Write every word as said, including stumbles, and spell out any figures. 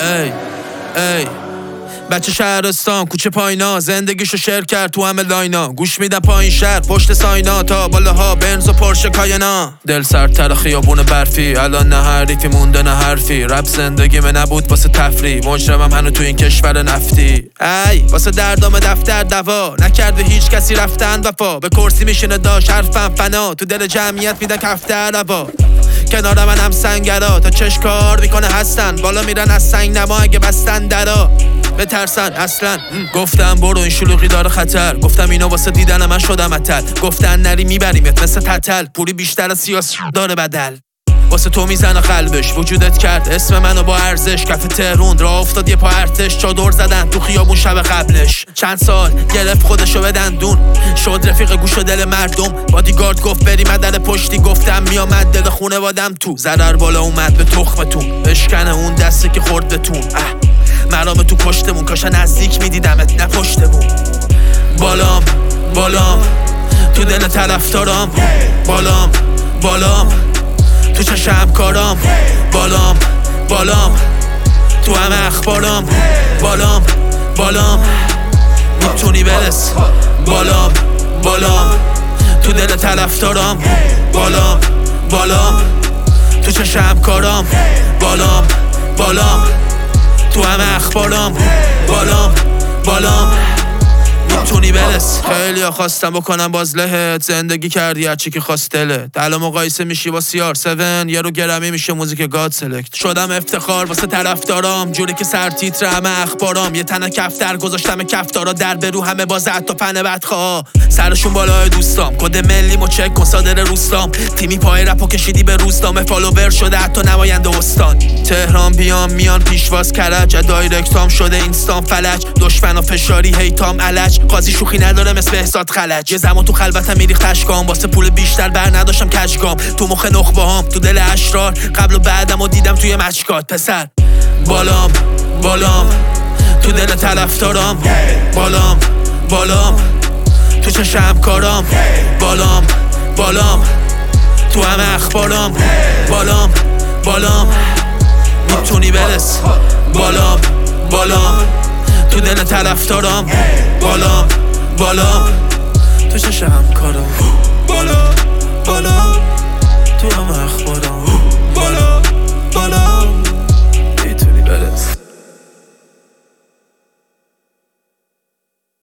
ای ای بچه شهرستان کوچه پاینا زندگیشو شیر کرد تو همه لاینا گوش میدم پایین شهر پشت ساینا تا بالاها بنز و پرشه کاینا دل سردتر خیابون برفی الان نه حریفی مونده نه حرفی رپ زندگی من نبود واسه تفریح مجرمم هنو تو این کشور نفتی ای واسه دردام دفتر دوا نکرده هیچ کسی رفتن وفا به کرسی میشینه داش حرفم فنا تو دل جمعیت میدن کفتر روا کنار من هم سنگرا تا چش کار میکنه هستن بالا میرن از سنگ نما اگه بستن درا بترسن اصلا گفتم برو این شلوغی داره خطر گفتم اینا واسه دیدن من شدم اتل گفتن نری میبریمت مثل تتل پوری بیشتر از سیاس داره بدل واسه تو میزنه قلبش وجودت کرد اسم منو با ارزش کف تهرون راه افتاد یه پا ارتش چادر زدن تو خیابون شب قبلش چند سال گرفت خودشو به دندون شد رفیق گوش و دل مردم بادیگارد گفت بری مدل پشتی گفتم میامد دل خونه وادم تو ضرر بالا اومد به تخمتون بشکنه اون دسته که خورد بتون مرام تو پشتمون کاشا نزدیک میدیدمت نه پشتمون بالام بالام تو دل طرفدارام بالام بالام تو چشم کارام بالام بالام تو همه اخبارام بالام بالام میتونی برس بالام بالام تو دل طرفدارام بالام بالام تو چشم کارام بالام بالام تو همه اخبارام بالام بالام میتونی برس خیلی ها خواستم بکنم باز لهت زندگی کردی هرچی که خواست دلت الان مقایسه میشی با سی آر هفت یه رو گرمی میشه موزیک گاد سلکت شدم افتخار واسه طرفدارام جوری که سر تیتر همه اخبارام یه تنه کفتر گذاشتم کفتارا در برو همه باز حتی فن بدخواه سرشون بالای دوستام کد ملی مو چک کن صادر روستام تیمی پای رپو کشیدی به روستام فالوور شده حتی نماینده استان تهران بیام میان پیشواز کرج دایرکتام شده اینستام فلج دشمن و فشاری هیتام الج قاضی شوخی نداره مثل احساد خلج یه زمان تو خلوتم میریخت اشکام واسه پول بیشتر بر نداشتم کجگام تو مخ نخبه هام تو دل اشرار قبل و بعدم و دیدم توی مچکات پسر بالام بالام تو دل طرفدارام بالام بالام تو چشم کارام بالام بالام تو همه اخبارام بالام بالام میتونی برس بالام بالام تو دل طرفدارام بالام بالام تو چشم کارام بالام بالام تو همه